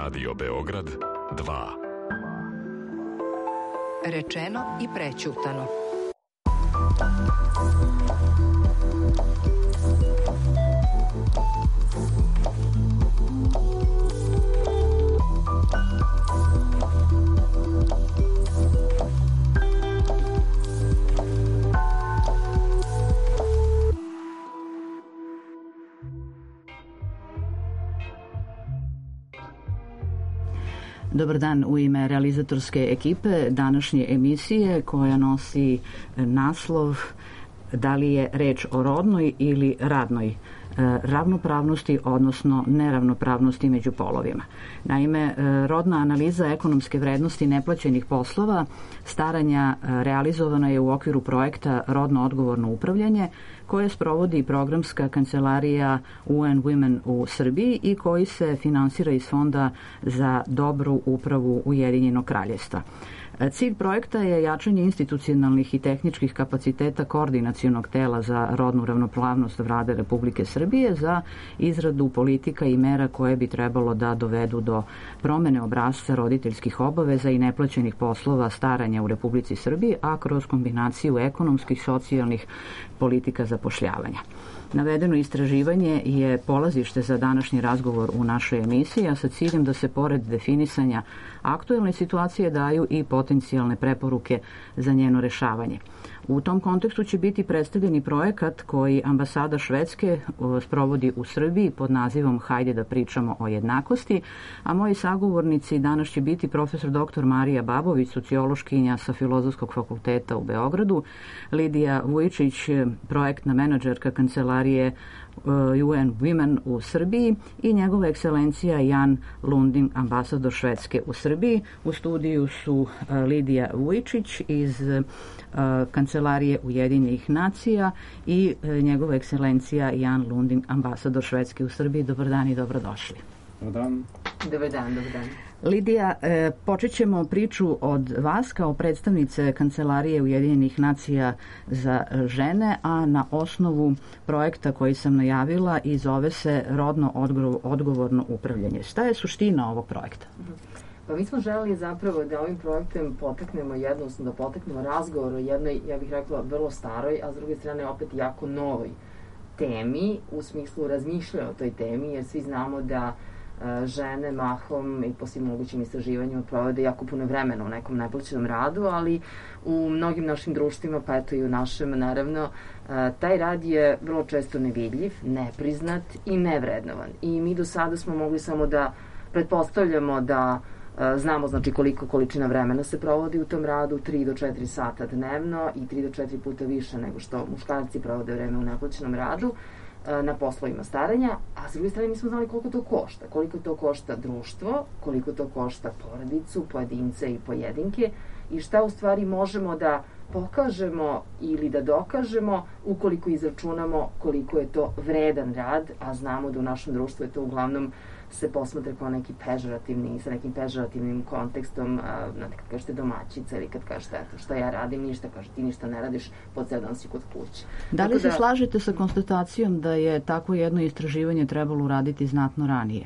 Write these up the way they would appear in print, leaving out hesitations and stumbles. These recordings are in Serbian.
Radio Beograd 2. Rečeno i prećutano. Dobar dan, u ime realizatorske ekipe današnje emisije koja nosi naslov da li je reč o rodnoj ili radnoj ravnopravnosti, odnosno neravnopravnosti među polovima. Naime, rodna analiza ekonomske vrednosti neplaćenih poslova staranja realizovana je u okviru projekta Rodno odgovorno upravljanje koje sprovodi programska kancelarija UN Women u Srbiji i koji se finansira iz Fonda za dobru upravu Ujedinjenog Kraljevstva. Cilj projekta je jačanje institucionalnih i tehničkih kapaciteta koordinacionog tela za rodnu ravnopravnost Vlade Republike Srbije za izradu politika i mera koje bi trebalo da dovedu do promene obrasca roditeljskih obaveza i neplaćenih poslova staranja u Republici Srbiji, a kroz kombinaciju ekonomskih, socijalnih politika zapošljavanja. Navedeno istraživanje je polazište za današnji razgovor u našoj emisiji, a sa ciljem da se pored definisanja aktuelne situacije daju i potencijalne preporuke za njeno rešavanje. U tom kontekstu će biti predstavljeni projekat koji ambasada Švedske sprovodi u Srbiji pod nazivom Hajde da pričamo o jednakosti, a moji sagovornici danas će biti profesor dr. Marija Babović, sociološkinja sa Filozofskog fakulteta u Beogradu, Lidija Vujičić, projektna menadžerka kancelarije UN Women u Srbiji i njegova ekscelencija Jan Lunding, ambasador Švedske u Srbiji. U studiju su Lidija Vujičić iz kancelarije Ujedinjenih nacija i njegova ekscelencija Jan Lunding, ambasador Švedske u Srbiji. Dobar dan i dobrodošli. Dobar dan. Dobar dan, dobar dan. Lidija, počet ćemo priču od vas kao predstavnice Kancelarije Ujedinjenih nacija za žene, a na osnovu projekta koji sam najavila i zove se Rodno odgovorno upravljanje. Šta je suština ovog projekta? Pa mi smo želeli zapravo da ovim projektom poteknemo da poteknemo razgovor o jednoj, ja bih rekla, vrlo staroj, a s druge strane opet jako novoj temi, u smislu razmišljanja o toj temi, jer svi znamo da žene mahom i po svim mogućim istraživanjima provode jako puno vremena u nekom neplaćenom radu, ali u mnogim našim društvima, pa eto i u našem, naravno, taj rad je vrlo često nevidljiv, nepriznat i nevrednovan. I mi do sada smo mogli samo da pretpostavljamo da znamo znači koliko količina vremena se provodi u tom radu, 3 do 4 sata dnevno i 3 do 4 puta više nego što muškarci provode vreme u neplaćenom radu na poslovima staranja, a s druge strane mi smo znali koliko to košta društvo, koliko to košta porodicu, pojedince i pojedinke i šta u stvari možemo da pokažemo ili da dokažemo ukoliko izračunamo koliko je to vredan rad, a znamo da u našem društvu je to uglavnom se posmatra kao neki pežorativni, sa nekim pežorativnim kontekstom, znate, kad kažete domaćica ili kad kažete eto šta ja radim, ništa, kaže ti ništa ne radiš, po ceo dan si kod kuće. Da li se slažete sa konstatacijom da je tako jedno istraživanje trebalo uraditi znatno ranije?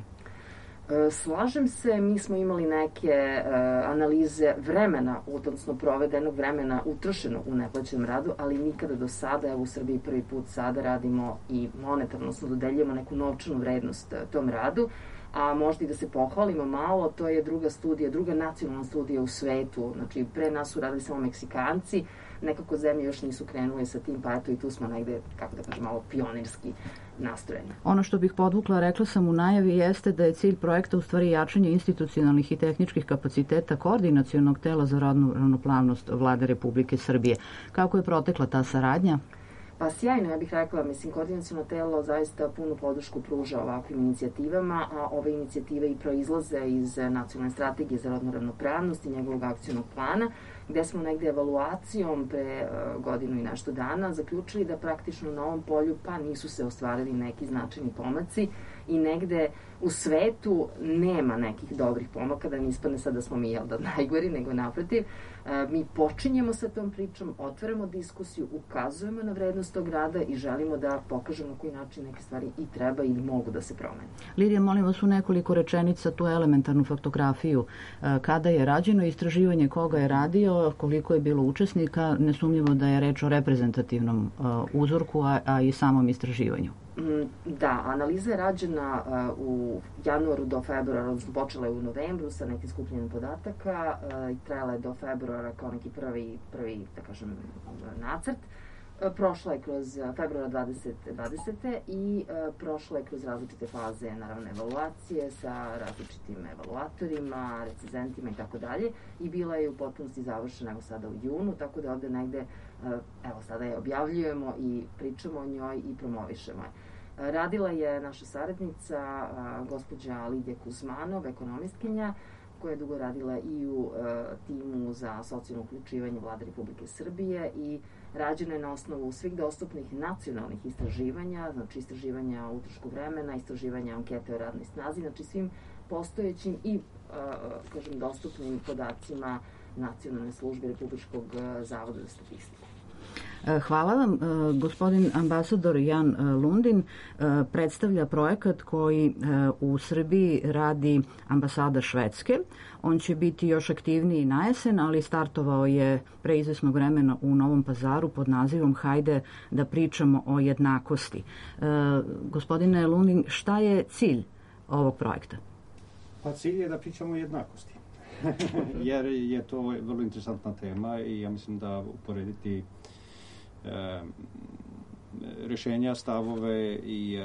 Slažem se, mi smo imali neke analize vremena, odnosno provedenog vremena utrošeno u neplaćenom radu, ali nikada do sada, evo u Srbiji prvi put sada radimo i monetarno, odnosno dodeljujemo neku novčanu vrednost tom radu, a možda i da se pohvalimo malo, to je druga nacionalna studija u svetu, znači pre nas su radili samo Meksikanci, nekako zemlje još nisu krenule sa tim, pa eto i tu smo negde, kako da kažem, malo pionirski nastrojeni. Ono što bih podvukla, rekla sam u najavi, jeste da je cilj projekta u stvari jačanje institucionalnih i tehničkih kapaciteta koordinacionog tela za rodnu ravnopravnost Vlade Republike Srbije. Kako je protekla ta saradnja? Pa sjajno, ja bih rekla, koordinaciono telo zaista punu podršku pruža ovakvim inicijativama, a ove inicijative i proizlaze iz nacionalne strategije za rodnu ravnopravnost i njegovog akcionog plana, gde smo negde evaluacijom pre godinu i nešto dana zaključili da praktično na ovom polju pa nisu se ostvarili neki značajni pomaci i negde u svetu nema nekih dobrih pomaka, da ne ispadne sad da smo mi najgori, nego naprotiv. Mi počinjemo sa tom pričom, otvaramo diskusiju, ukazujemo na vrednost tog rada i želimo da pokažemo na koji način neke stvari i treba ili mogu da se promene. Lidija, molim vas u nekoliko rečenica tu elementarnu faktografiju. Kada je rađeno istraživanje, koga je radio, koliko je bilo učesnika, nesumnjivo da je reč o reprezentativnom uzorku, a i samom istraživanju. Da, analiza je rađena u januaru do februara, odnosno počela je u novembru sa nekim skupljenjem podataka i trajala je do februara kao neki prvi da kažem, nacrt. Prošla je kroz februara 2020. i prošla je kroz različite faze, naravno, evaluacije sa različitim evaluatorima, recenzentima i tako dalje i bila je u potpunosti završena evo sada u junu, tako da ovde negde, evo sada je objavljujemo i pričamo o njoj i promovišemo je. Radila je naša saradnica, gospođa Lidija Kuzmanov, ekonomistkinja, koja je dugo radila i u timu za socijalno uključivanje Vlade Republike Srbije i rađeno je na osnovu svih dostupnih nacionalnih istraživanja, znači istraživanja o utrošku vremena, istraživanja ankete o radnoj snazi, znači svim postojećim i, kažem, dostupnim podacima Nacionalne službe Republičkog zavoda za statistiku. Hvala vam. Gospodin ambasador Jan Lundin predstavlja projekat koji u Srbiji radi ambasada Švedske. On će biti još aktivniji na jesen, ali startovao je pre izvesnog vremena u Novom Pazaru pod nazivom Hajde da pričamo o jednakosti. Gospodine Lundin, šta je cilj ovog projekta? Pa cilj je da pričamo o jednakosti. Jer je to vrlo interesantna tema i ja mislim da uporediti rešenja, stavove i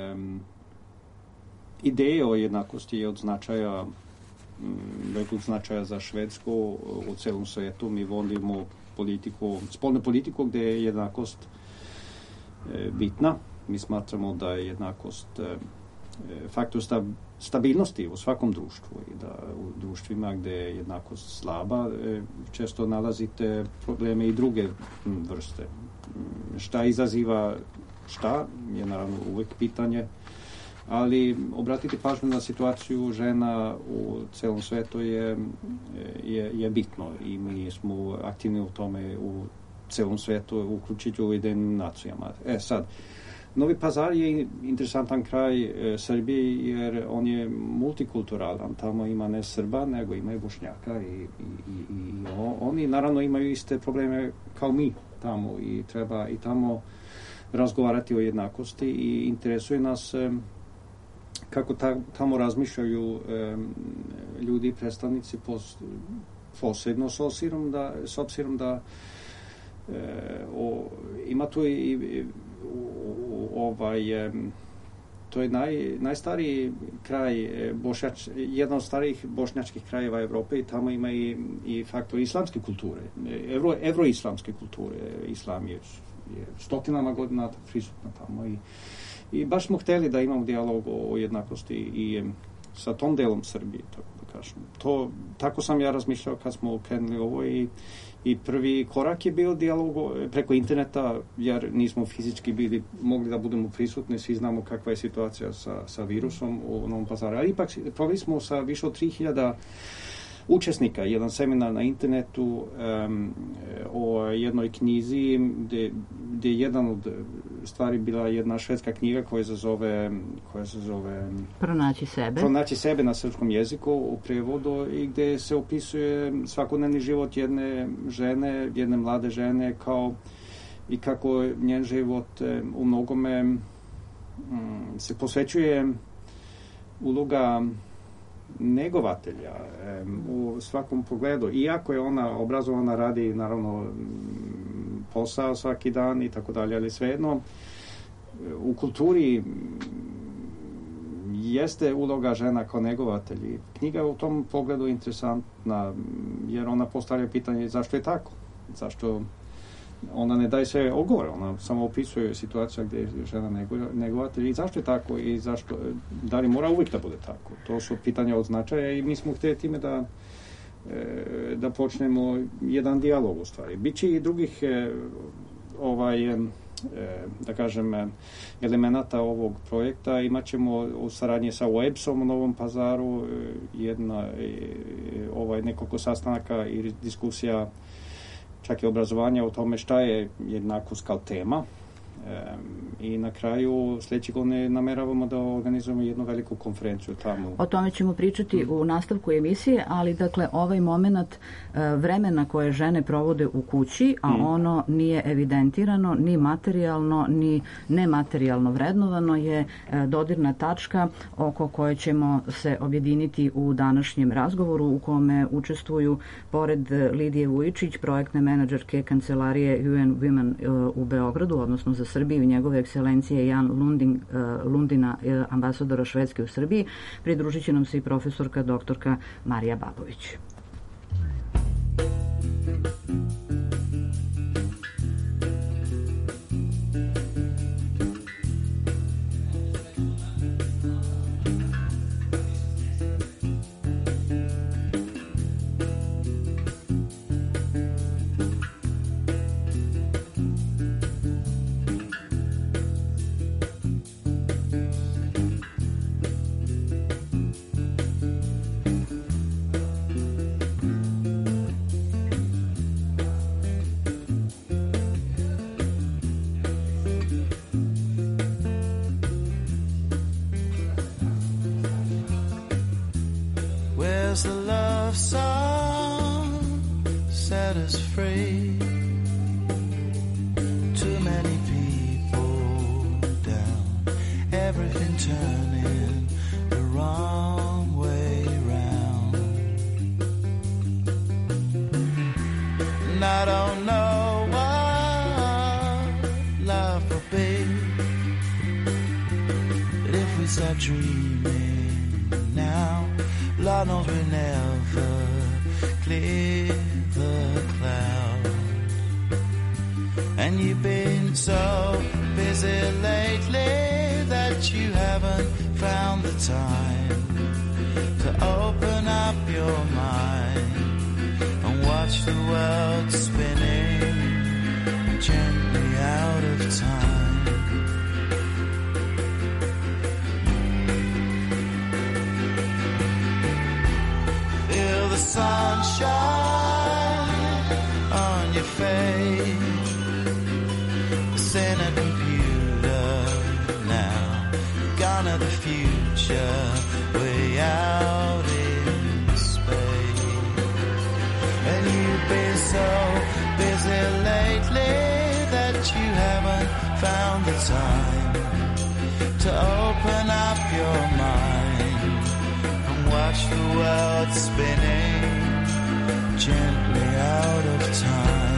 ideje o jednakosti je od značaja velikog značaja za Švedsku u celom svetu. Mi vodimo spoljnu politiku gde je jednakost bitna. Mi smatramo da je jednakost faktor stabilnosti u svakom društvu i da u društvima gde je jednakost slaba često nalazite probleme i druge vrste. Šta izaziva šta je naravno uvek pitanje, ali obratiti pažnju na situaciju žena u celom svetu je bitno i mi smo aktivni u tome u celom svetu, uključujući u Ujedinjenim nacijama. Sad, Novi Pazar je interesantan kraj Srbije jer on je multikulturalan. Tamo ima ne Srba, nego ima i Bošnjaka i oni naravno imaju iste probleme kao mi tamo i treba i tamo razgovarati o jednakosti i interesuje nas kako tamo razmišljaju ljudi, predstavnici posebno s obzirom da ima tu i to je najstariji kraj jedan od starijih bošnjačkih krajeva Evrope i tamo ima i faktor islamske kulture, evroislamske kulture. Islam je stotinama godina prisutna tamo i baš smo hteli da imamo dijalog o jednakosti i sa tom delom Srbije, tako da kažem. Tako sam ja razmišljao kad smo krenuli ovo i prvi korak je bio dijalog preko interneta, jer nismo fizički mogli da budemo prisutni, svi znamo kakva je situacija sa virusom u Novom Pazaru. Ali ipak proveli smo sa više od 3000 učesnika, jedan seminar na internetu o jednoj knjizi gde je jedan od stvari bila jedna švedska knjiga koja se zove Pronaći sebe na srpskom jeziku u prevodu i gde se opisuje svakodnevni život jedne mlade žene i kako njen život u mnogome se posvećuje uloga negovatelja u svakom pogledu. Iako je ona obrazovana, radi naravno posao svaki dan i tako dalje, ali svejedno u kulturi jeste uloga žena kao negovatelji. Knjiga je u tom pogledu interesantna jer ona postavlja pitanje zašto je tako? Zašto ona ne daje sve odgovore, ona samo opisuje situaciju gdje je žena negovatelj i zašto je tako i da li mora uvijek da bude tako. To su pitanja od značaja i mi smo htjeli time da počnemo jedan dijalog u stvari. Biće i drugih da kažem elemenata ovog projekta. Imaćemo u saradnji sa UEBS-om u Novom Pazaru nekoliko sastanaka i diskusija čak i obrazovanja o tome šta je jednakost kao tema. I na kraju sljedeće godine nameravamo da organizujemo jednu veliku konferenciju tamo. O tome ćemo pričati u nastavku emisije, ali dakle ovaj moment vremena koje žene provode u kući, a ono nije evidentirano ni materijalno ni nematerijalno vrednovano, je dodirna tačka oko koje ćemo se objediniti u današnjem razgovoru, u kome učestvuju pored Lidije Vujičić, projektne menadžerke kancelarije UN Women u Beogradu, odnosno za Srbiju, njegove ekscelencije Jan Lundina, ambasadora Švedske u Srbiji. Pridružit će nam se i profesorka doktorka Marija Babović. The love song set us free. Too many people down, everything turning the wrong way round. And I don't know what love will be, but if we start dreaming now, Lord knows we'll never clear the cloud. And you've been so busy lately that you haven't found the time to open up your mind and watch the world spinning gently out of time. Sunshine on your face. It's in a computer now. Gone to the future, way out in space. And you've been so busy lately that you haven't found the time to open up your mind and watch the world spinning gently out of time.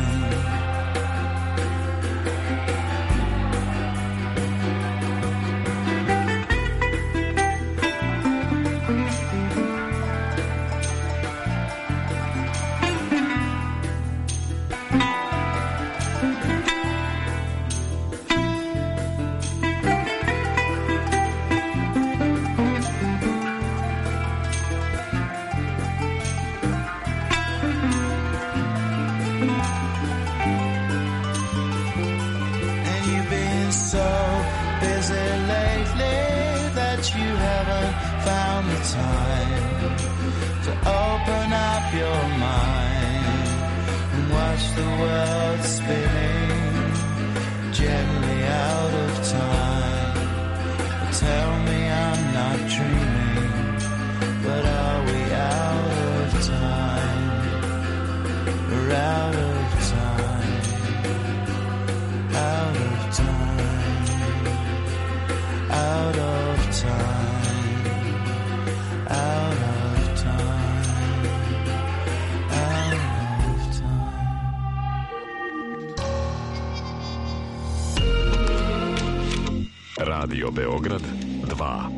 Radio Beograd 2.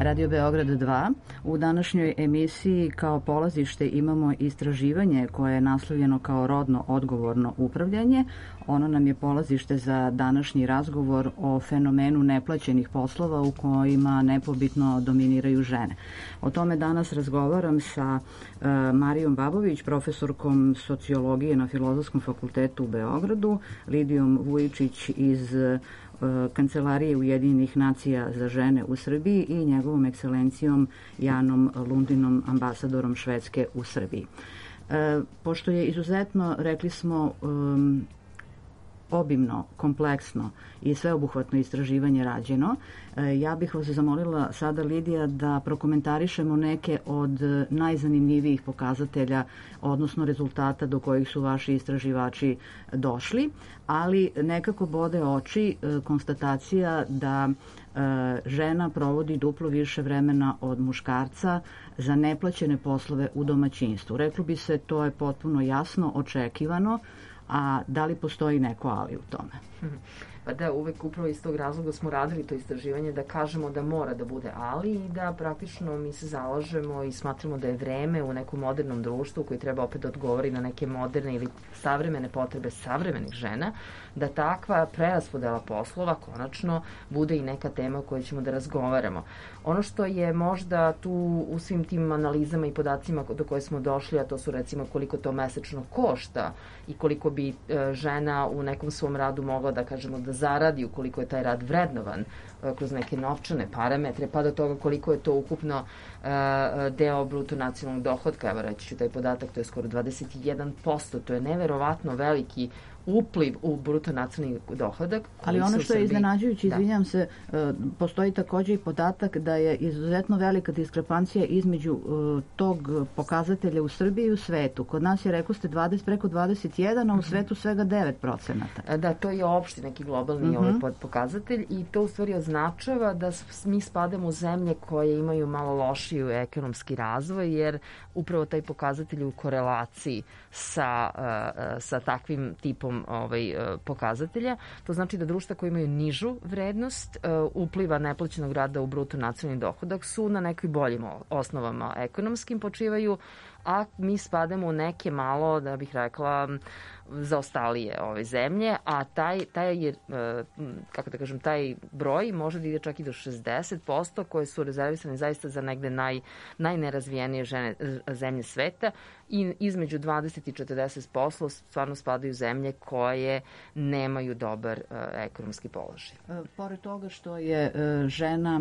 Radio Beograd 2. U današnjoj emisiji kao polazište imamo istraživanje koje je naslovljeno kao rodno odgovorno upravljanje. Ono nam je polazište za današnji razgovor o fenomenu neplaćenih poslova u kojima nepobitno dominiraju žene. O tome danas razgovaram sa Marijom Babović, profesorkom sociologije na Filozofskom fakultetu u Beogradu, Lidijom Vujičić iz Kancelarije Ujedinjenih nacija za žene u Srbiji i njegovom ekscelencijom Janom Lundinom, ambasadorom Švedske u Srbiji. Pošto je izuzetno, rekli smo, obimno, kompleksno i sveobuhvatno istraživanje rađeno, ja bih vas zamolila sada, Lidija, da prokomentarišemo neke od najzanimljivijih pokazatelja, odnosno rezultata do kojih su vaši istraživači došli, ali nekako bode oči konstatacija da žena provodi duplo više vremena od muškarca za neplaćene poslove u domaćinstvu. Reklo bi se, to je potpuno jasno, očekivano, a da li postoji neko ali u tome? Pa da, uvek upravo iz tog razloga smo radili to istraživanje, da kažemo da mora da bude ali i da praktično mi se zalažemo i smatramo da je vreme u nekom modernom društvu koji treba opet da odgovori na neke moderne ili savremene potrebe savremenih žena, da takva preraspodela poslova konačno bude i neka tema o kojoj ćemo da razgovaramo. Ono što je možda tu u svim tim analizama i podacima do koje smo došli, a to su recimo koliko to mesečno košta i koliko bi žena u nekom svom radu mogla da kažemo da zaradi ukoliko je taj rad vrednovan kroz neke novčane parametre, pa do toga koliko je to ukupno deo bruto nacionalnog dohotka. Evo reći ću taj podatak, to je skoro 21%, to je neverovatno veliki upliv u bruto nacionalni dohodak. Ali ono što je iznenađujuće, izvinjam se, postoji takođe i podatak da je izuzetno velika diskrepancija između tog pokazatelja u Srbiji i u svetu. Kod nas je, rekao ste, preko 21, a u svetu svega 9%. Da, to je opšti neki globalni pokazatelj i to u stvari označava da mi spadamo u zemlje koje imaju malo lošiju ekonomski razvoj, jer upravo taj pokazatelj je u korelaciji sa takvim tipom pokazatelja. To znači da društva koje imaju nižu vrednost upliva neplaćenog rada u bruto nacionalni dohodak su na nekim boljim osnovama ekonomskim počivaju, a mi spadamo u neke malo, da bih rekla, zaostalije ove zemlje, a taj broj može da ide čak i do 60%, koje su rezervisane zaista za negde najnerazvijenije zemlje sveta, i između 20 i 40% stvarno spadaju zemlje koje nemaju dobar ekonomski položaj. Pored toga što je žena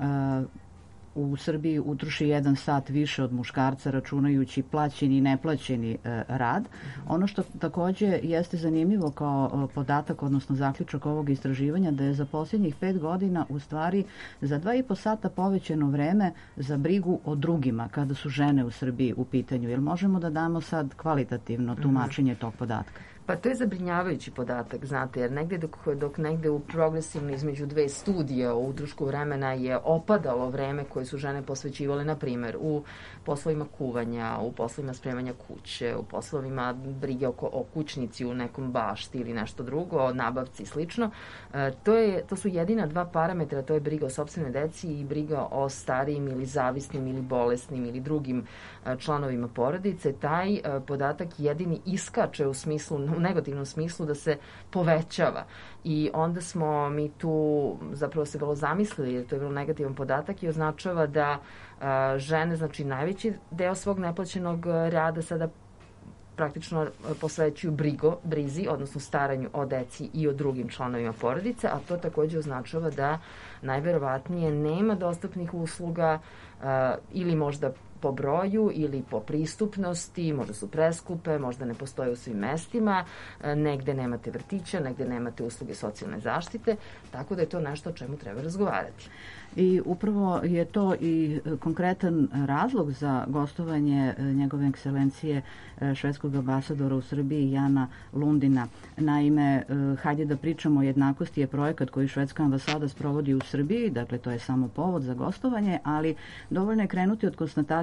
u Srbiji utroši 1 sat više od muškarca, računajući plaćeni i neplaćeni rad. Ono što takođe jeste zanimljivo kao podatak, odnosno zaključak ovog istraživanja, da je za posljednjih 5 godina u stvari za 2,5 sata povećano vreme za brigu o drugima kada su žene u Srbiji u pitanju. Jel možemo da damo sad kvalitativno tumačenje tog podatka? Pa to je zabrinjavajući podatak, znate, jer dok negde u progresivno između dve studije o utrošku vremena je opadalo vreme koje su žene posvećivale, na primer, u poslovima kuvanja, u poslovima spremanja kuće, u poslovima brige o kućnici u nekom bašti ili nešto drugo, o nabavci i slično. To su jedina 2 parametra, to je briga o sopstvenoj deci i briga o starijim ili zavisnim ili bolesnim ili drugim članovima porodice. Taj podatak jedini iskače u negativnom smislu da se povećava. I onda smo mi tu zapravo se vrlo zamislili, jer to je vrlo negativan podatak i označava da žene, znači najveći deo svog neplaćenog rada sada praktično posvećuju brizi, odnosno staranju o deci i o drugim članovima porodice, a to takođe označava da najverovatnije nema dostupnih usluga ili možda po broju ili po pristupnosti, možda su preskupe, možda ne postoje u svim mestima, negde nemate vrtića, negde nemate usluge socijalne zaštite, tako da je to nešto o čemu treba razgovarati. I upravo je to i konkretan razlog za gostovanje njegove ekscelencije švedskog ambasadora u Srbiji Jana Lundina. Naime, hajde da pričamo o jednakosti je projekat koji švedska ambasada sprovodi u Srbiji, dakle to je samo povod za gostovanje, ali dovoljno je krenuti od konstatacije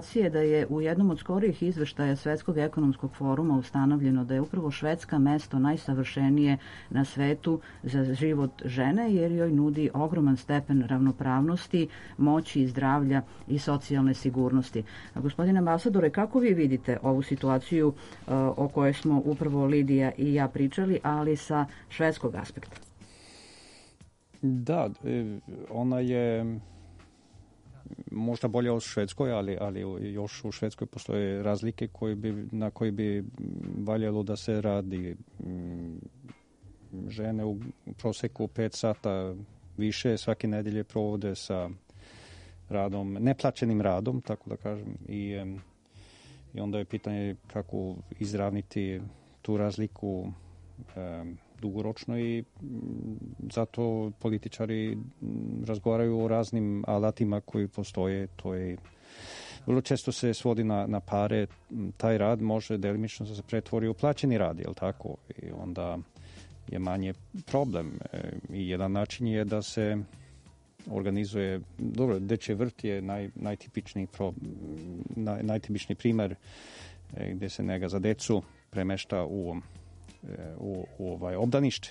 situacije da je u jednom od skorijih izveštaja Svetskog ekonomskog foruma ustanovljeno da je upravo Švedska mesto najsavršenije na svetu za život žene, jer joj nudi ogroman stepen ravnopravnosti, moći, zdravlja i socijalne sigurnosti. Gospodine ambasadore, kako vi vidite ovu situaciju o kojoj smo upravo Lidija i ja pričali, ali sa švedskog aspekta? Da, ona je možda bolje u Švedskoj, ali još u Švedskoj postoje razlike na koje bi valjalo da se radi. Žene u proseku 5 sata više svake nedelje provode sa radom, neplaćenim radom, tako da kažem, i onda je pitanje kako izravniti tu razliku dugoročno i zato političari razgovaraju o raznim alatima koji postoje. To je vrlo često se svodi na pare. Taj rad može delimično da se pretvori u plaćeni rad, jel tako? I onda je manje problem. I jedan način je da se organizuje, dobro, dečji vrt je najtipičniji primer gdje se nega za decu premešta u obdanište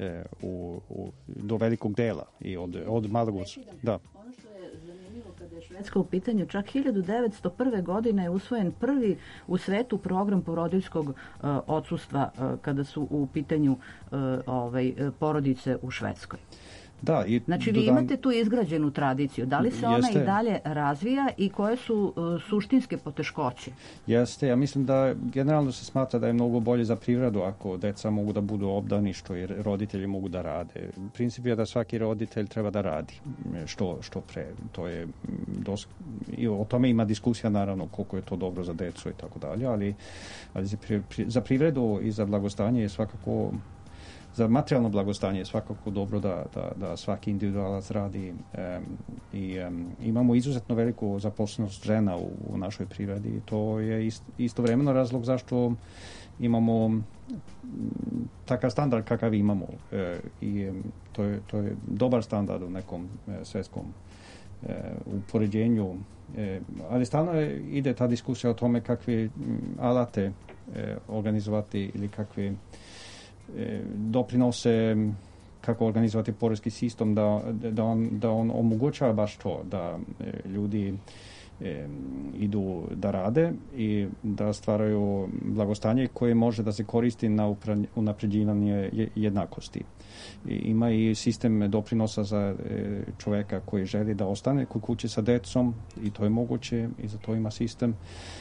do velikog dela i od malog. Da. Ono što je zanimljivo kada je Švedska u pitanju, čak 1901. godine je usvojen prvi u svetu program porodiljskog odsustva kada su u pitanju porodice u Švedskoj. Da, znači vi imate tu izgrađenu tradiciju. Da li se ona i dalje razvija i koje su suštinske poteškoće? Jeste, ja mislim da generalno se smatra da je mnogo bolje za privredu ako deca mogu da budu obdaništu i roditelji mogu da rade. Princip je da svaki roditelj treba da radi što pre. To je i o tome ima diskusija naravno koliko je to dobro za decu i tako dalje, ali za privredu i za blagostanje je svakako, za materijalno blagostanje je svakako dobro da svaki individualac radi i imamo izuzetno veliku zaposlenost žena u našoj privredi i to je istovremeno razlog zašto imamo takav standard kakav imamo i to je dobar standard u nekom svetskom upoređenju, ali stalno ide ta diskusija o tome kakve alate organizovati ili kakve doprinose, kako organizovati poreski sistem da on omogućava baš to da ljudi idu da rade i da stvaraju blagostanje koje može da se koristi na unapređivanje jednakosti. Ima i sistem doprinosa za čoveka koji želi da ostane kod kuće sa decom i to je moguće i za to ima sistem.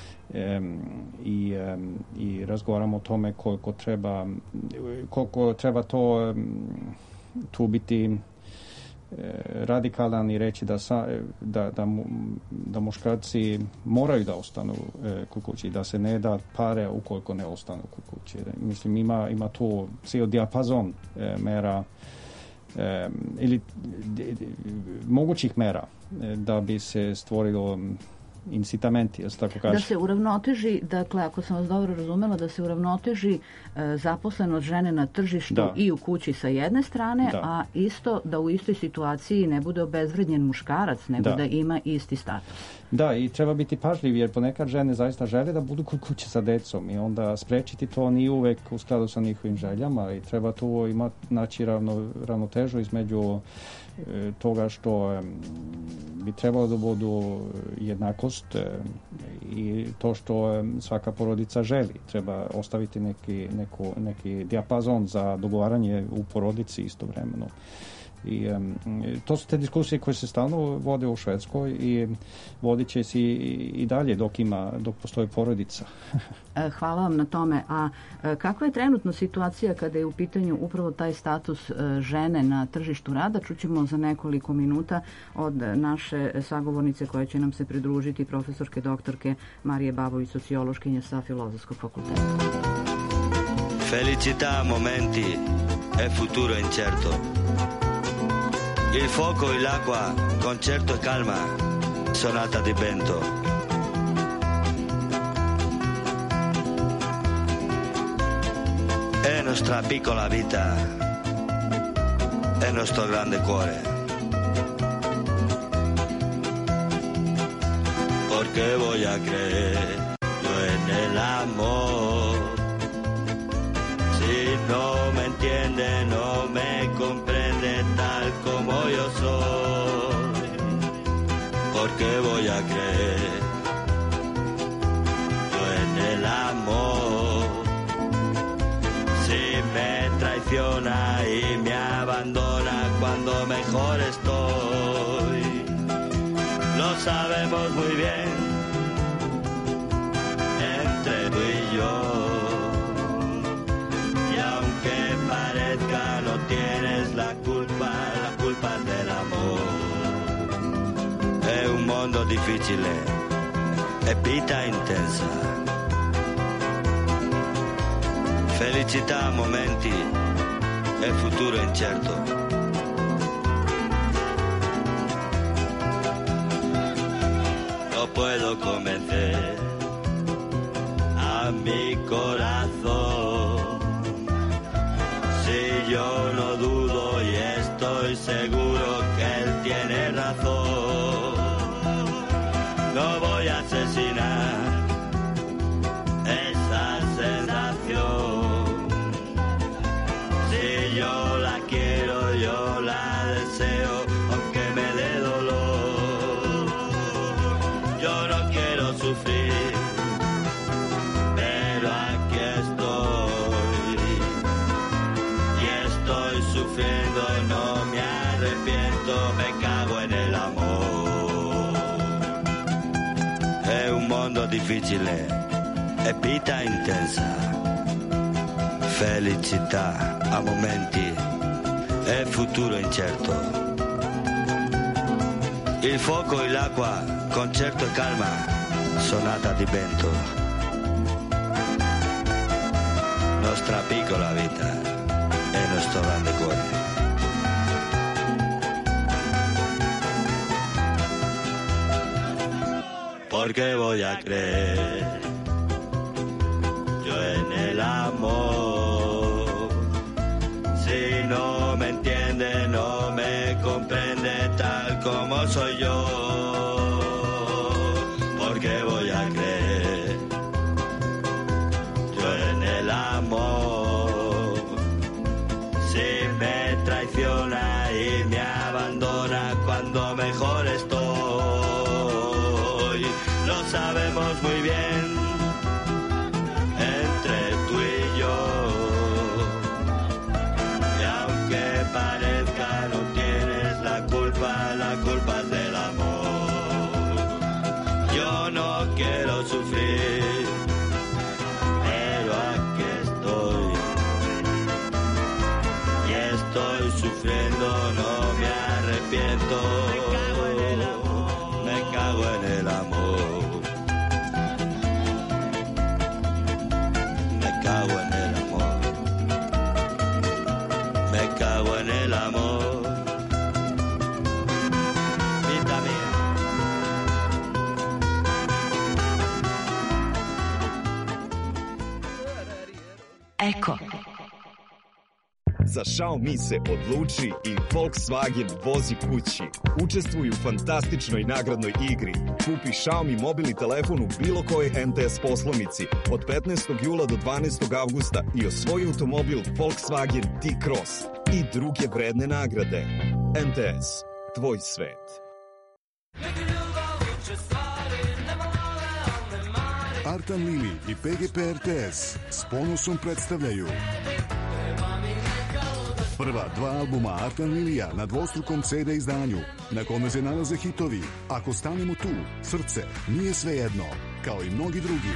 I razgovaramo o tome koliko treba to tu biti radikalan i reći da muškarci moraju da ostanu kod kuće, da se ne da pare ukoliko ne ostanu kod kuće. Mislim, ima tu cijel dijapazon mera ili mogućih mera da bi se stvorilo incitamenti, tako kaže. Da se uravnoteži, dakle, ako sam vas dobro razumela, da se uravnoteži zaposlenost žene na tržištu i u kući sa jedne strane, a isto da u istoj situaciji ne bude obezvrednjen muškarac, nego da ima isti status. Da, i treba biti pažljiv, jer ponekad žene zaista žele da budu kod kuće sa decom i onda sprečiti to nije uvek u skladu sa njihovim željama i treba tu naći ravnotežu između toga što bi trebalo da budu jednakost i to što svaka porodica želi. Treba ostaviti neki dijapazon za dogovaranje u porodici istovremeno. I to su te diskusije koje se stalno vode u Švedskoj i vodit će se i dalje dok postoji porodica. Hvala vam na tome. A kakva je trenutno situacija kada je u pitanju upravo taj status žene na tržištu rada? Čućemo za nekoliko minuta od naše sagovornice koja će nam se pridružiti, profesorke doktorke Marije Babović, sociološkinje sa Filozofskog fakulteta. Felicità, momenti e futuro incerto. Il fuoco e l'acqua, concerto e calma, sonata di vento. È nostra piccola vita, è nostro grande cuore. porque voy a creer yo en el amor. Si no me entiende, no me comprende tal como yo soy, porque voy a creer yo en el amor. Si me traiciona y me abandona cuando mejor estoy, lo sabemos muy bien entre tú y yo. Y aunque parezca no tienes la culpa es del amor. È un mondo difficile, è vita intensa, felicità a momenti e futuro incerto. No puedo convencer a mi corazón, si yo no dudo y estoy seguro que él tiene razón. No voy a asesinar esa sensación. Si yo la quiero, yo la deseo, aunque me dé dolor. Yo no quiero sufrir, pero aquí estoy. Y estoy sufriendo, no me arrepiento, me cago en el amor. È un mondo difficile, è vita intensa, felicità a momenti e futuro incerto. Il fuoco e l'acqua, concerto e calma, sonata di vento. Nostra piccola vita e nostro grande cuore. Porque voy a creer yo en el amor. Si no me entiende, no me comprende tal como soy yo. Porque voy a creer yo en el amor. Si me traiciona y me abandona cuando mejor estoy, lo sabemos muy bien entre tú y yo. Y aunque parezca no tienes la culpa es del amor. Yo no quiero sufrir, pero aquí estoy. Y estoy sufriendo, no me arrepiento. Me cago en el amor. Me cago en el amor. Me cago en el amor. Vita mia. Eko. Za Xiaomi se odluči i Volkswagen vozi kući. Učestvuj u fantastičnoj nagradnoj igri. Kupi Xiaomi mobilni telefon u bilo kojoj NTS poslovnici od 15. jula do 12. avgusta i osvoji automobil Volkswagen T-Cross i druge vredne nagrade. NTS, tvoj svet. Artan Lili i PGP RTS s ponosom predstavljaju prva dva albuma Artan Lilija na dvostrukom CD izdanju, na kome se nalaze hitovi Ako stanemo tu, Srce, Nije svejedno, kao i mnogi drugi.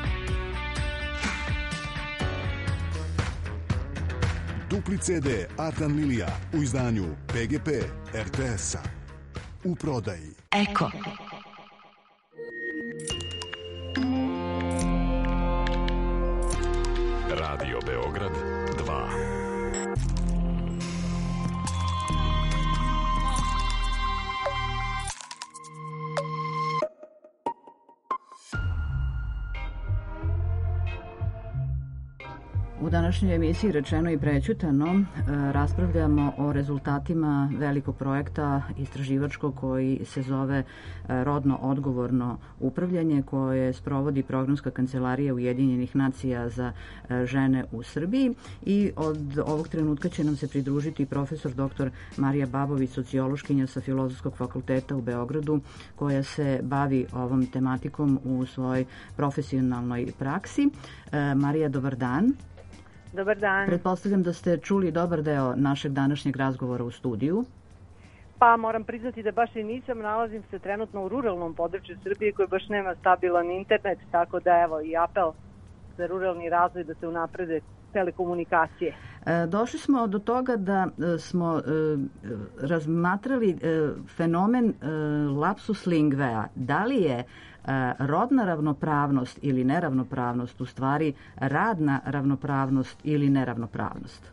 Dupli CD Artan Lilija u izdanju PGP RTS-a. U prodaji. Eko. Radio Beograd 2. U današnjoj emisiji Rečeno i prećutano raspravljamo o rezultatima velikog projekta istraživačkog koji se zove Rodno odgovorno upravljanje, koje sprovodi Programska kancelarija Ujedinjenih nacija za žene u Srbiji. I od ovog trenutka će nam se pridružiti profesor dr. Marija Babović, sociološkinja sa Filozofskog fakulteta u Beogradu, koja se bavi ovom tematikom u svojoj profesionalnoj praksi. Marija, dobar dan. Dobar dan. Pretpostavljam da ste čuli dobar deo našeg današnjeg razgovora u studiju. Pa moram priznati da baš i nisam, nalazim se trenutno u ruralnom području Srbije koji baš nema stabilan internet, tako da evo i apel za ruralni razvoj da se unaprede telekomunikacije. Došli smo do toga da smo razmatrali fenomen lapsus linguea. Da li je rodna ravnopravnost ili neravnopravnost u stvari radna ravnopravnost ili neravnopravnost?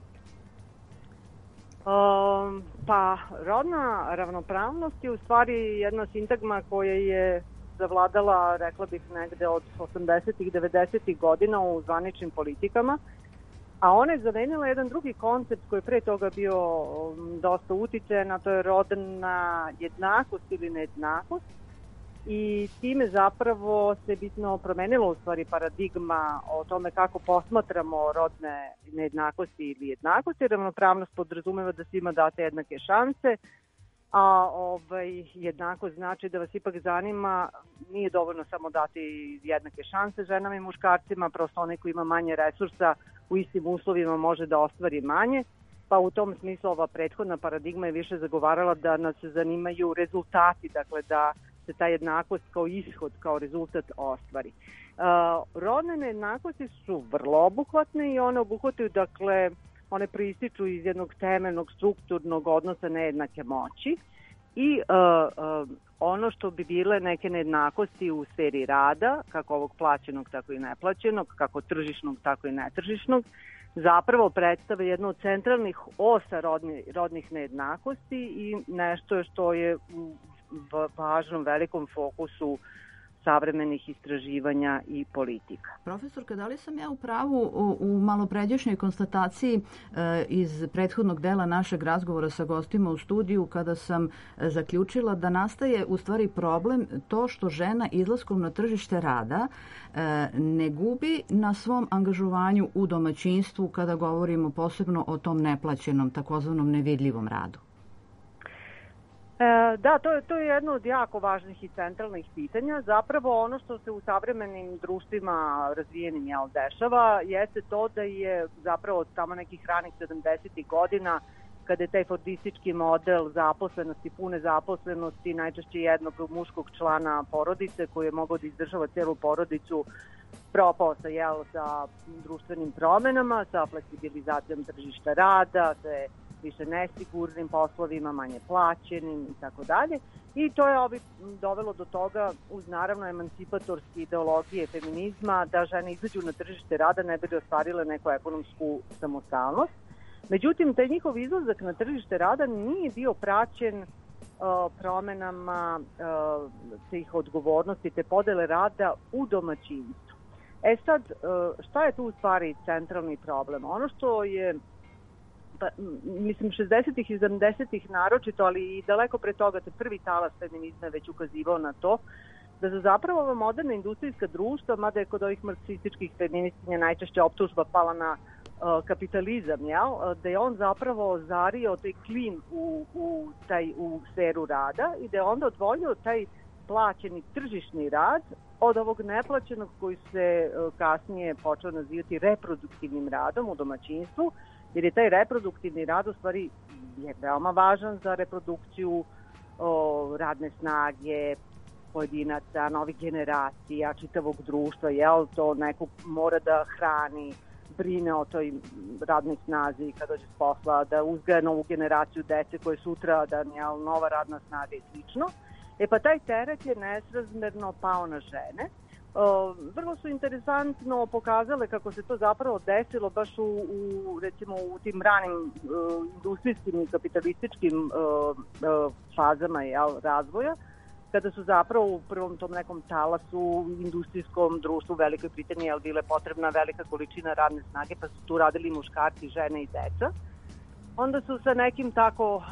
Pa rodna ravnopravnost je u stvari jedna sintagma koja je zavladala, rekla bih, negde od 80-ih, 90-ih godina u zvaničnim politikama, a ona je zamenila jedan drugi koncept koji je pre toga bio dosta uticajan, a to je rodna jednakost ili nejednakost. I time zapravo se bitno promenilo u stvari paradigma o tome kako posmatramo rodne nejednakosti ili jednakosti. Ravnopravnost podrazumeva da svima date jednake šanse, a jednakost znači da vas ipak zanima, nije dovoljno samo dati jednake šanse ženama i muškarcima, prosto onaj koji ima manje resursa u istim uslovima može da ostvari manje, pa u tom smislu ova prethodna paradigma je više zagovarala da nas zanimaju rezultati, dakle da se ta jednakost kao ishod, kao rezultat ostvari. Rodne nejednakosti su vrlo obuhvatne i one obuhvataju, dakle, one proističu iz jednog temeljnog strukturnog odnosa nejednake moći i ono što bi bile neke nejednakosti u sferi rada, kako ovog plaćenog, tako i neplaćenog, kako tržišnog, tako i netržišnog, zapravo predstave jednu od centralnih osa rodnih nejednakosti i nešto što je u važnom velikom fokusu savremenih istraživanja i politika. Profesorka, da li sam ja u pravu u malopređašnjoj konstataciji iz prethodnog dela našeg razgovora sa gostima u studiju, kada sam zaključila da nastaje u stvari problem to što žena izlaskom na tržište rada ne gubi na svom angažovanju u domaćinstvu kada govorimo posebno o tom neplaćenom, takozvanom nevidljivom radu? Da, to je jedno od jako važnih i centralnih pitanja. Zapravo ono što se u savremenim društvima razvijenim dešava jeste to da je zapravo od tamo nekih ranih 70. godina, kada je taj fordistički model zaposlenosti, pune zaposlenosti, najčešće jednog muškog člana porodice koji je mogao da izdržava celu porodicu, propao sa društvenim promenama, sa fleksibilizacijom tržišta rada, sa više nesigurnim poslovima, manje plaćenim i tako dalje. I to je dovelo do toga, uz naravno emancipatorske ideologije feminizma, da žene izađu na tržište rada ne bi li ostvarile neku ekonomsku samostalnost. Međutim, taj njihov izlazak na tržište rada nije bio praćen promenama tih odgovornosti, te podele rada u domaćinstvu. Sad, šta je tu u stvari centralni problem? Ono što je mislim 60-ih i 70-ih naročito, ali i daleko pre toga, te prvi talas feminizma je već ukazivao na to, da su zapravo ova moderna industrijska društva, mada je kod ovih marksističkih feministinja najčešće optužba pala na kapitalizam, da je on zapravo zario taj klin u sferu rada i da je onda odvojio taj plaćeni tržišni rad od ovog neplaćenog koji se kasnije počeo nazivati reproduktivnim radom u domaćinstvu, jer je taj reproduktivni rad u stvari je veoma važan za reprodukciju radne snage, pojedinaca, novih generacija, čitavog društva, to neko mora da hrani, brine o toj radnoj snazi kad dođe s posla, da uzgaja novu generaciju dece koje sutra da nova radna snaga i slično. Pa taj teret je nesrazmerno pao na žene. Vrlo su interesantno pokazale kako se to zapravo desilo baš recimo u tim ranim industrijskim i kapitalističkim fazama razvoja, kada su zapravo u prvom tom nekom talasu industrijskom društvu u Velikoj Britaniji bile potrebna velika količina radne snage, pa su tu radili muškarci, žene i deca. Onda su sa nekim tako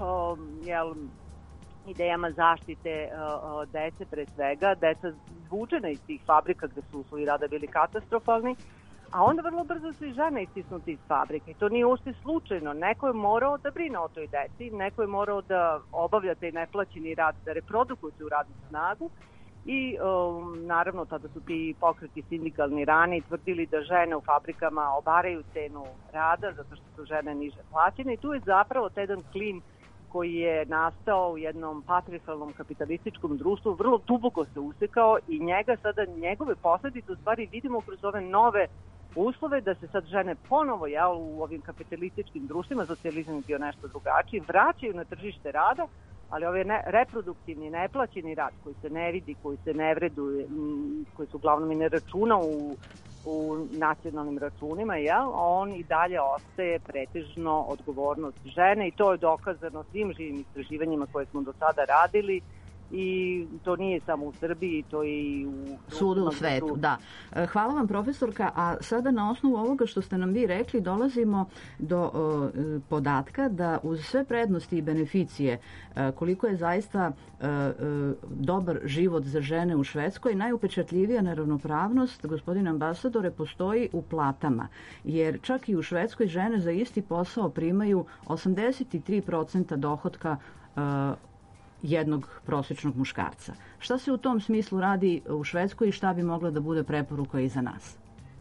idejama zaštite dece, pre svega, deca izvučena iz tih fabrika gde su uslovi rada bili katastrofalni, a onda vrlo brzo su i žene istisnuti iz fabrike. I to nije uopšte slučajno. Neko je morao da brine o toj deci, neko je morao da obavlja taj neplaćeni rad, da reprodukuje tu radnu snagu i naravno tada su ti pokreti sindikalni rani tvrdili da žene u fabrikama obaraju cenu rada zato što su žene niže plaćene i tu je zapravo taj jedan klin koji je nastao u jednom patriarhalnom kapitalističkom društvu, vrlo duboko se usekao i njegove posledice u stvari vidimo kroz ove nove uslove da se sad žene ponovo u ovim kapitalističkim društvima, socijalizam je bio nešto drugačiji, vraćaju na tržište rada, ali ovaj reproduktivni, neplaćeni rad koji se ne vidi, koji se ne vreduje, koji se uglavnom i ne računa u nacionalnim računima, on i dalje ostaje pretežno odgovornost žene i to je dokazano svim živim istraživanjima koje smo do sada radili i to nije samo u Srbiji, to je i svuda u svetu, da. Hvala vam, profesorka, a sada na osnovu ovoga što ste nam vi rekli dolazimo do podatka da uz sve prednosti i beneficije koliko je zaista dobar život za žene u Švedskoj, najupečatljivija neravnopravnost, gospodine ambasadore, postoji u platama, jer čak i u Švedskoj žene za isti posao primaju 83% dohotka jednog prosječnog muškarca. Šta se u tom smislu radi u Švedskoj i šta bi mogla da bude preporuka i za nas?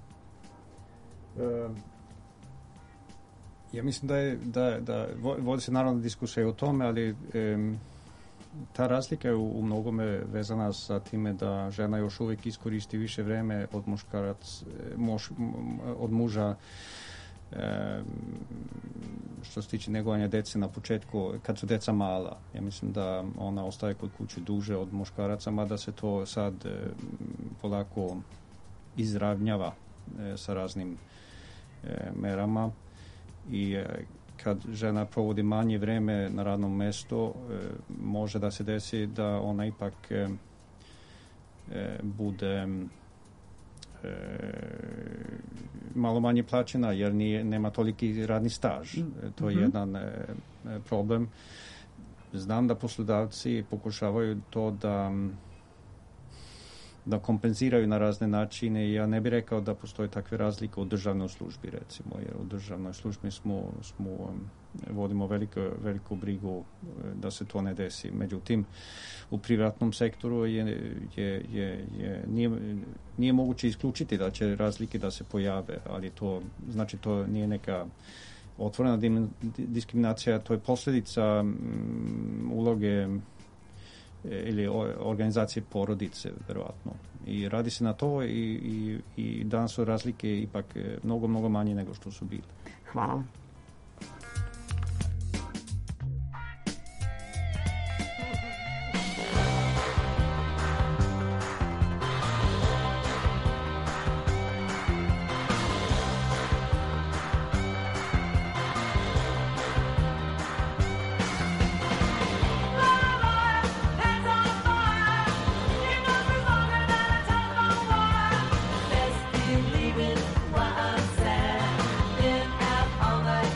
Ja mislim da vodi se naravno diskusija o tome, ali ta razlika je u mnogome vezana sa time da žena još uvijek iskoristi više vreme od muža što se tiče negovanja dece na početku, kad su deca mala. Ja mislim da ona ostaje kod kuće duže od muškaraca, mada se to sad polako izravnjava sa raznim merama i kad žena provodi manje vreme na radnom mestu, može da se desi da ona ipak bude malo manje plaćena jer nema toliki radni staž. To je jedan problem. Znam da poslodavci pokušavaju to da kompenziraju na razne načine. Ja ne bih rekao da postoje takve razlike u državnoj službi, recimo, jer u državnoj službi vodimo veliku brigu da se to ne desi. Međutim, u privatnom sektoru nije moguće isključiti da će razlike da se pojave, ali to nije neka otvorena diskriminacija, to je posljedica uloge ili organizacije porodice, verovatno. I radi se na to i danas su razlike ipak mnogo, mnogo manje nego što su bile. Hvala. All the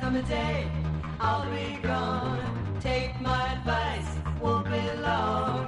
come a day I'll be gone. Take my advice, won't be long.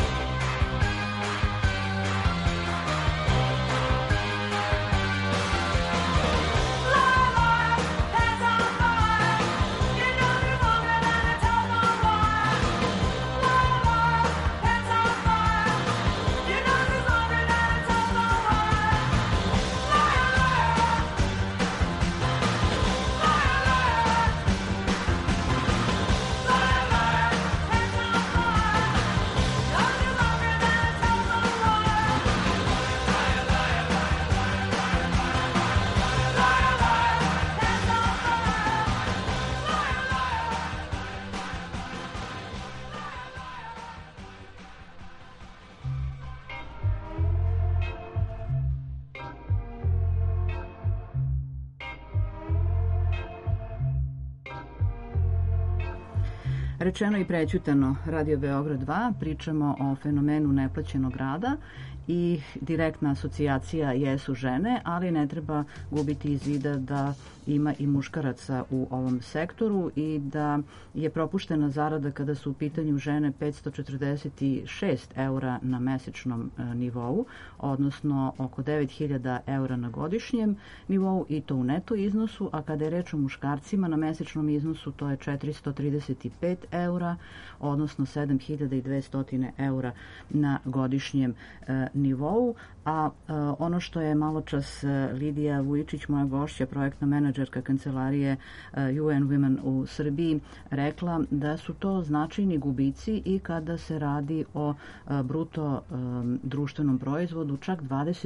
Rečeno i prećutano, Radio Beograd 2, pričamo o fenomenu neplaćenog rada i direktna asocijacija jesu žene, ali ne treba gubiti iz vida da ima i muškaraca u ovom sektoru i da je propuštena zarada kada su u pitanju žene 546 eura na mesečnom nivou, odnosno oko 9000 eura na godišnjem nivou i to u neto iznosu, a kada je reč o muškarcima na mesečnom iznosu to je 435 eura, odnosno 7200 eura na godišnjem nivou, a ono što je maločas Lidija Vujičić, moja gošća, projektna menadžerka kancelarije UN Women u Srbiji, rekla da su to značajni gubici i kada se radi o bruto društvenom proizvodu, čak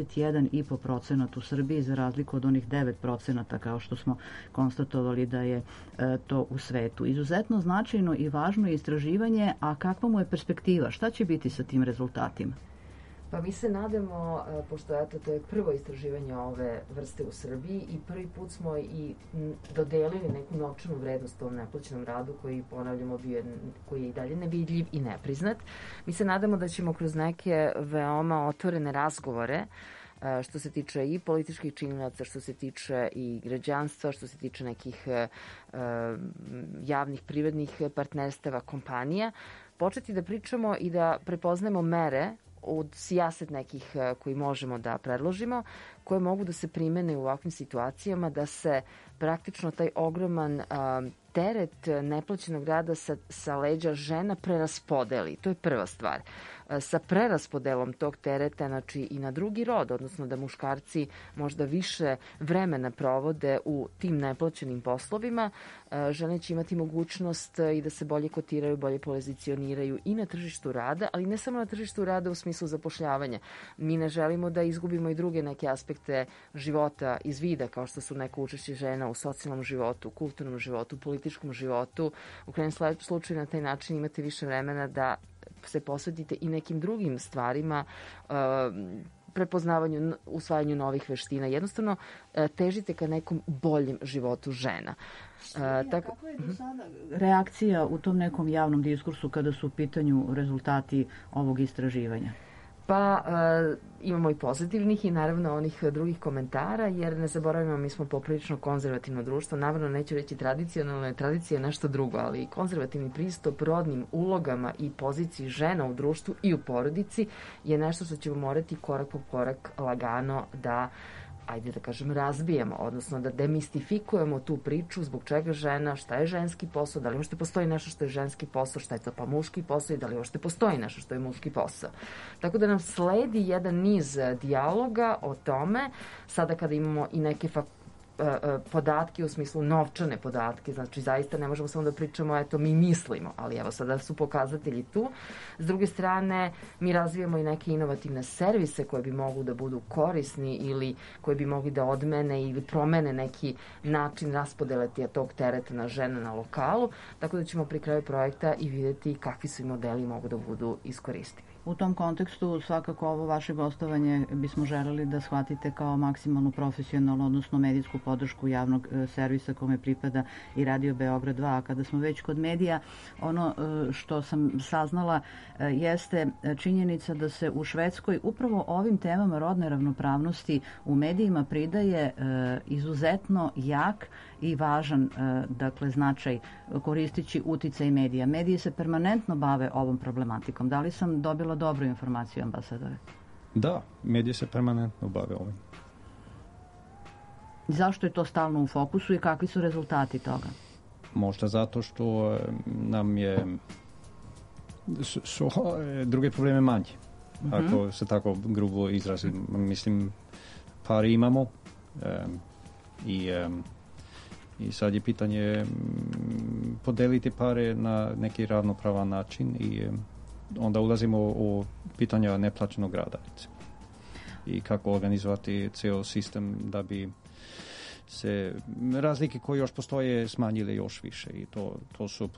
21,5% u Srbiji za razliku od onih 9% kao što smo konstatovali da je to u svetu. Izuzetno značajno i važno je istraživanje, a kakva mu je perspektiva? Šta će biti sa tim rezultatima? Pa mi se nadamo, pošto eto, to je prvo istraživanje ove vrste u Srbiji i prvi put smo i dodelili neku novčanu vrednost tom neplaćenom radu koji, ponavljamo, koji je i dalje nevidljiv i nepriznat. Mi se nadamo da ćemo kroz neke veoma otvorene razgovore što se tiče i političkih činilaca, što se tiče i građanstva, što se tiče nekih javnih privrednih partnerstava, kompanija, početi da pričamo i da prepoznajemo mere od sijaset nekih koji možemo da predložimo, koje mogu da se primene u ovakvim situacijama, da se praktično taj ogroman teret neplaćenog rada sa leđa žena preraspodeli. To je prva stvar. Sa preraspodelom tog tereta, znači i na drugi rod, odnosno da muškarci možda više vremena provode u tim neplaćenim poslovima, žene će imati mogućnost i da se bolje kotiraju, bolje pozicioniraju i na tržištu rada, ali ne samo na tržištu rada u smislu zapošljavanja. Mi ne želimo da izgubimo i druge neke aspekte života iz vida, kao što su neko učešće žena u socijalnom životu, kulturnom životu, političkom životu. U krajnjem slučaju na taj način imate više vremena da se posvetite i nekim drugim stvarima, prepoznavanju, usvajanju novih veština. Jednostavno, težite ka nekom boljem životu žena. Kako je do sada reakcija u tom nekom javnom diskursu kada su u pitanju rezultati ovog istraživanja? Pa imamo i pozitivnih i naravno onih drugih komentara, jer ne zaboravimo, mi smo poprilično konzervativno društvo, naravno neću reći tradicionalno, tradicija je nešto drugo, ali konzervativni pristup rodnim ulogama i poziciji žena u društvu i u porodici je nešto što ćemo morati korak po korak lagano da, ajde da kažem, razbijemo, odnosno da demistifikujemo tu priču zbog čega žena, šta je ženski posao, da li uopšte postoji nešto što je ženski posao, šta je to pa muški posao i da li uopšte postoji nešto što je muški posao. Tako da nam sledi jedan niz dijaloga o tome, sada kada imamo i neke podatke u smislu novčane podatke, znači zaista ne možemo samo da pričamo, eto mi mislimo, ali evo sada su pokazatelji tu. S druge strane, mi razvijamo i neke inovativne servise koje bi mogu da budu korisni ili koji bi mogli da odmene ili promene neki način raspodele tog tereta na žene na lokalu, tako da ćemo pri kraju projekta i vidjeti kakvi su i modeli mogu da budu iskoristivi. U tom kontekstu svakako ovo vaše gostovanje bismo želeli da shvatite kao maksimalnu profesionalnu, odnosno medijsku podršku javnog servisa kome pripada i Radio Beograd 2. A kada smo već kod medija, ono što sam saznala jeste činjenica da se u Švedskoj upravo ovim temama rodne ravnopravnosti u medijima pridaje izuzetno jak i važan značaj koristeći uticaj medija. Mediji se permanentno bave ovom problematikom. Da li sam dobila dobru informaciju, ambasadore? Da, mediji se permanentno bave ovim. Zašto je to stalno u fokusu i kakvi su rezultati toga? Možda zato što nam su druge probleme manje. Ako se tako grubo izrazim. Mislim, pare imamo i sad je pitanje podeliti pare na neki ravnopravan način i onda ulazimo u pitanja neplaćenog rada. I kako organizovati ceo sistem da bi se razlike koje još postoje smanjile još više i to su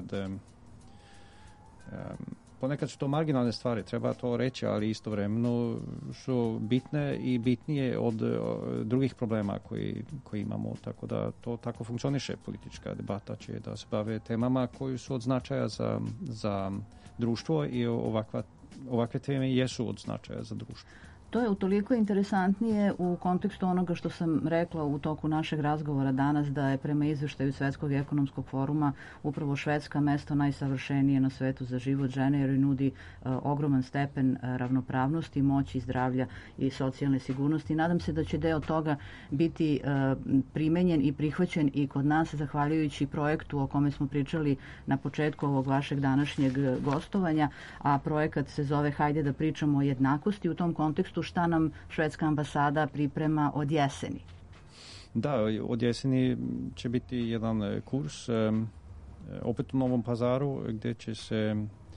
ponekad su to marginalne stvari, treba to reći, ali istovremeno su bitne i bitnije od drugih problema koji imamo, tako da to tako funkcioniše. Politička debata će da se bave temama koji su od značaja za društvo i ovakve teme jesu od značaja za društvo. To je utoliko interesantnije u kontekstu onoga što sam rekla u toku našeg razgovora danas, da je prema izveštaju Svetskog ekonomskog foruma upravo Švedska mesto najsavršenije na svetu za život žene, jer nudi ogroman stepen ravnopravnosti, moći, zdravlja i socijalne sigurnosti. Nadam se da će deo toga biti primenjen i prihvaćen i kod nas, zahvaljujući projektu o kome smo pričali na početku ovog vašeg današnjeg gostovanja, a projekat se zove Hajde da pričamo o jednakosti. U tom kontekstu šta nam švedska ambasada priprema od jeseni? Da, od jeseni će biti jedan kurs opet u Novom Pazaru gdje će se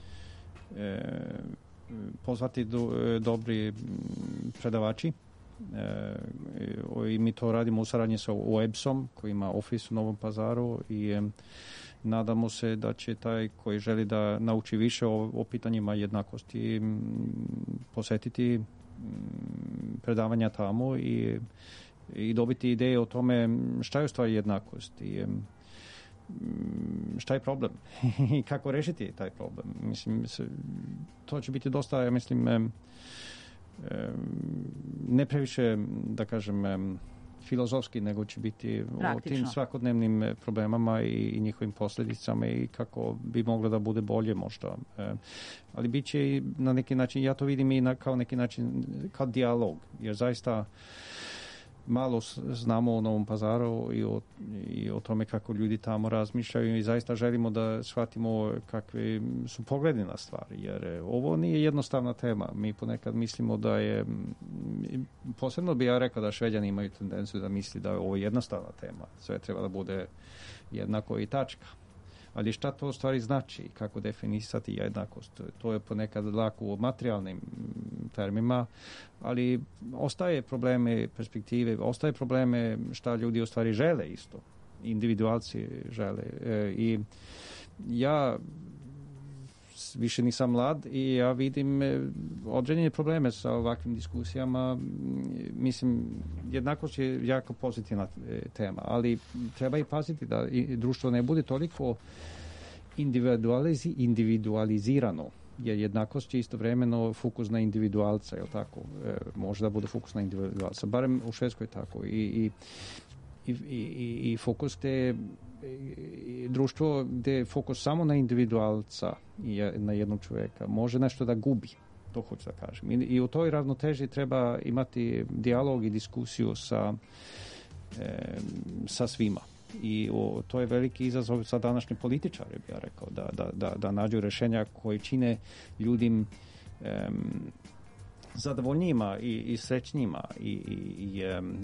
pozvati dobri predavači i mi to radimo u saradnji sa OEBS-om koji ima ofis u Novom Pazaru i nadamo se da će taj koji želi da nauči više o pitanjima jednakosti posvetiti predavanja tamo i dobiti ideje o tome šta je u stvari jednakost i šta je problem i kako rešiti taj problem. Mislim, to će biti dosta, ja mislim, ne previše, da kažem, filozofski, nego će biti o tim svakodnevnim problemama i njihovim posljedicama i kako bi moglo da bude bolje možda. Ali bit će i na neki način, ja to vidim i kao neki način, kao dijalog, jer zaista malo znamo o Novom Pazaru i o tome kako ljudi tamo razmišljaju i zaista želimo da shvatimo kakve su pogledi na stvari, jer ovo nije jednostavna tema. Mi ponekad mislimo da je, posebno bi ja rekao da Šveđani imaju tendenciju da misli da je ovo jednostavna tema. Sve treba da bude jednako i tačka. Ali šta to u stvari znači? Kako definisati jednakost? To je ponekad lako u materijalnim termima, ali ostaje probleme perspektive, ostaje probleme šta ljudi u stvari žele isto. Individualci žele. I ja više nisam mlad i ja vidim određene probleme sa ovakvim diskusijama. Mislim, jednakost je jako pozitivna tema, ali treba i paziti da društvo ne bude toliko individualizirano, jer jednakost je istovremeno fokus na individualca, jel tako? Može da bude fokus na individualca, barem u Švedskoj tako. I fokus te društvo gdje je fokus samo na individualca i na jednog čovjeka može nešto da gubi, to hoću da kažem. I u toj ravnoteži treba imati dijalog i diskusiju sa svima. I to je veliki izazov za današnje političare, bi ja rekao, da nađu rješenja koje čine ljudim zadovoljnijima i srećnijima i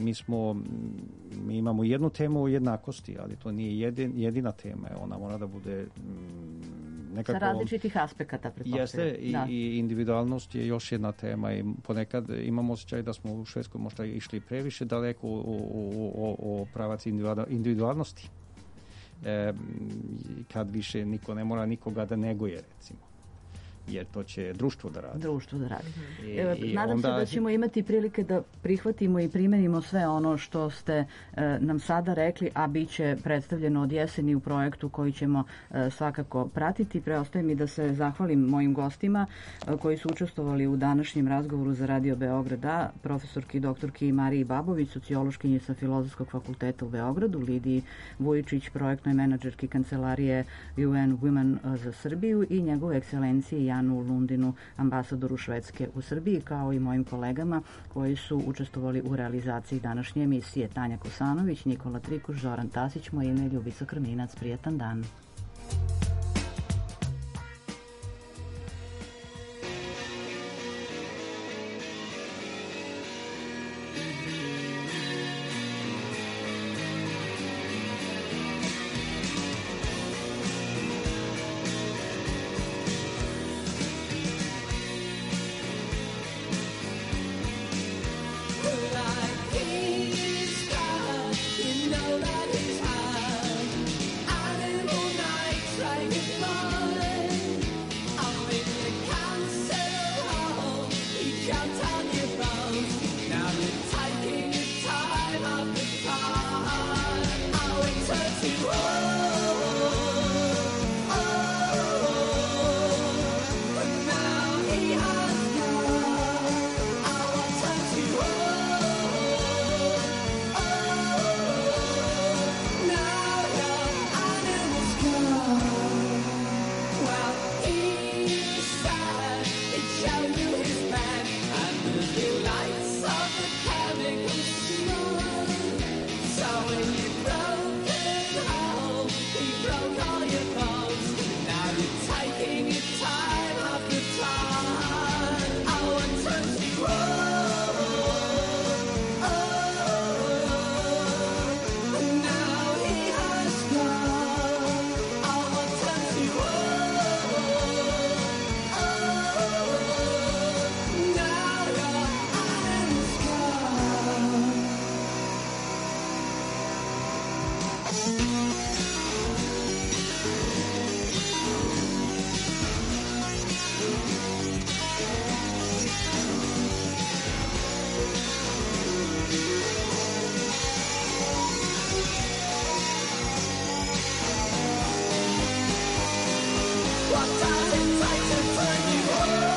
mi imamo jednu temu o jednakosti, ali to nije jedina tema, ona mora da bude nekako... Sa različitih aspekata, pretpostavljam. Jeste, i individualnost je još jedna tema i ponekad imamo osjećaj da smo u Švedskoj možda išli previše daleko o pravac individualnosti. Kad više niko ne mora nikoga da neguje, recimo. jer to će društvo da radi. Nadam se da ćemo imati prilike da prihvatimo i primenimo sve ono što ste nam sada rekli, a bit će predstavljeno od jeseni u projektu koji ćemo svakako pratiti. Preostaje mi da se zahvalim mojim gostima koji su učestvovali u današnjem razgovoru za Radio Beograda, profesorki i doktorki Mariji Babović, sociološkinji sa Filozofskog fakulteta u Beogradu, Lidiji Vujičić, projektnoj menadžerki kancelarije UN Women za Srbiju i njegovu ekscelenciji Janu Lundinu, ambasadoru Švedske u Srbiji, kao i mojim kolegama koji su učestvovali u realizaciji današnje emisije: Tanja Kosanović, Nikola Trikuš, Zoran Tasić, moje ime je Ljubica Krminac. Prijetan dan. What does it take to turn you on?